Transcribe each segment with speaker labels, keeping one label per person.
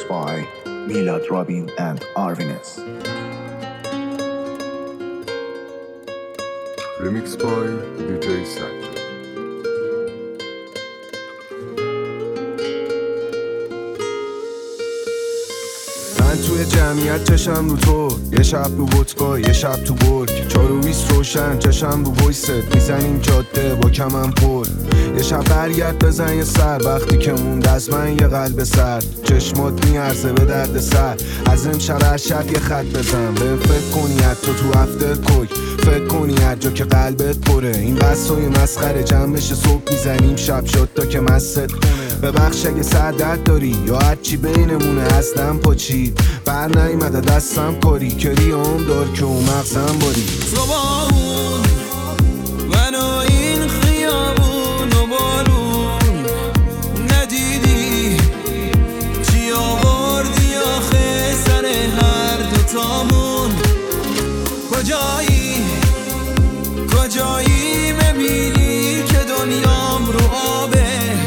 Speaker 1: Remixed by Milad Robin and Arvines.
Speaker 2: Remixed by DJ Sajjad.
Speaker 3: من توی جمعیت چشم رو تو، یه شب رو ودکا یه شب تو برگ، 4:20 روشن چشم رو ویست، میزنیم جاده با کمم پر. یه شب برگرد بزن یه سر، وقتی که موند از من یه قلب سرد، چشمات میارزه به درد سر. از امشب هر شب یه خط بزن، به فکر کنی تو هفته کوک، فکر کنی هر جا که قلبت پره. این بسای مسخره جمع بشه صبح میزنیم شب شد تا که مست کنه. ببخش اگه سعادت داری یا هرچی بینمونه اصلا پاچید، بر نیمده دستم کاری که ریام دار که اون مغزم باری.
Speaker 4: تو با اون من و این خیابون و بارون ندیدی چی آوردی آخه سر هر دوتامون. کجایی ببینی که دنیام رو آبه،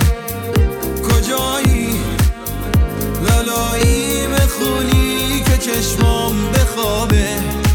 Speaker 4: کجایی لالایی بخونی که چشمام بخوابه.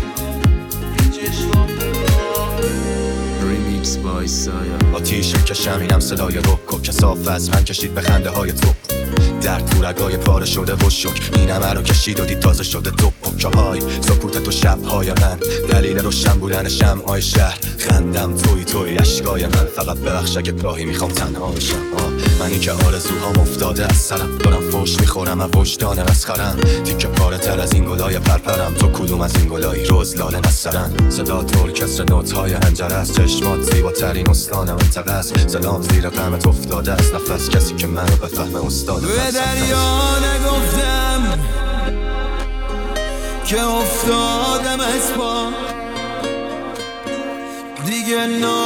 Speaker 5: Remix by Saya. آتیش کشم اینم صدای رک که صاف از من کشید به خنده های تو. در تو رگای پاره شده و شک، این همه رو کشید و دید تازه شده تو پکه های سکوت تو شبهای من، دلیل روشن بودن شمعای شهر. خندم توی اشکای من، فقط ببخش اگه گاهی میخوام تنها بشم. منی که آرزوهام افتاده از سرم، دارم فوش میخورم از وجدان مسخرم. تیکه پاره تر از این گلای پرپرم، تو کدوم از این گلایی روز لاله نسرن. صدا تول کسر نوت‌های هنجره است، چشمات زیباترین استان منطقه است. سلام زیر غمت افتاده است نفس، کسی که منو بفهمه استاد.
Speaker 4: به دریا نگفتم که افتادم از پا، دیگه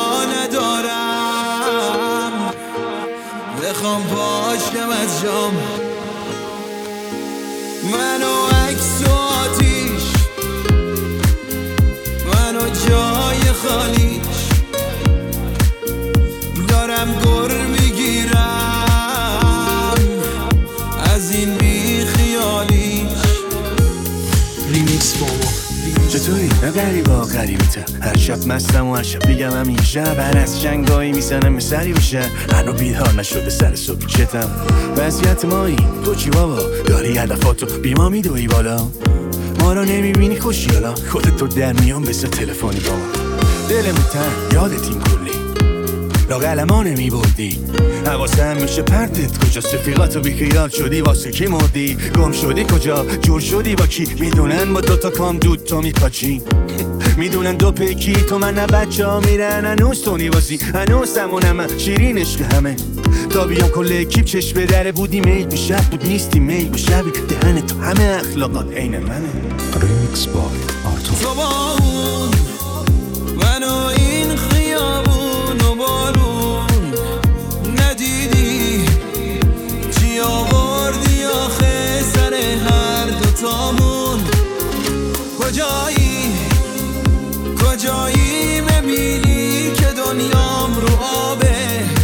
Speaker 4: ندارم بخوام پاشم از جام. منو عکس و آتیش، منو جای خالیش، دارم گر میگیرم از این بی خیالیش.
Speaker 6: ریمیکس بابا چطوری؟ نه غریبا غریبته، هر شب مستم و هر شب بگم همین شب هر از جنگایی میزنم سری بشه. هنو بیدار نشده سر صبح چتم وضعیت مایی، تو چی بابا؟ داری هدفاتو بیما میدوی بالا، ما رو نمیبینی خوشیالا، خودتو در میان بسه تلفنی بابا. دلمون تن یادت این کلی لاغل ما نمیبردی، حواسم میشه پرتت کجاست، رفیقاتو بیخیال شدی واسه کی مردی، گم شدی کجا جور شدی با کی، میدونن با دوتا کام دود تو میپاچی، میدونن دو پیکی تو من نه بچه ها میرن هنوز تو نیوازی، هنوز همونم شیرین عشق همه. تا بیام کل اکیب چشم به دره بودی میل به شب بود نیستی میل به شبی، دهن تو همه اخلاقات عین منه.
Speaker 1: Remixed by Arto.
Speaker 4: تو با اون من و این خیابون و بارون ندیدی چی آوردی آخه سر هر دوتامون. کجایی ببینی که دنیام رو آبه،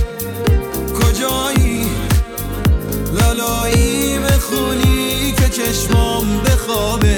Speaker 4: کجایی لالایی بخونی که چشمام بخوابه.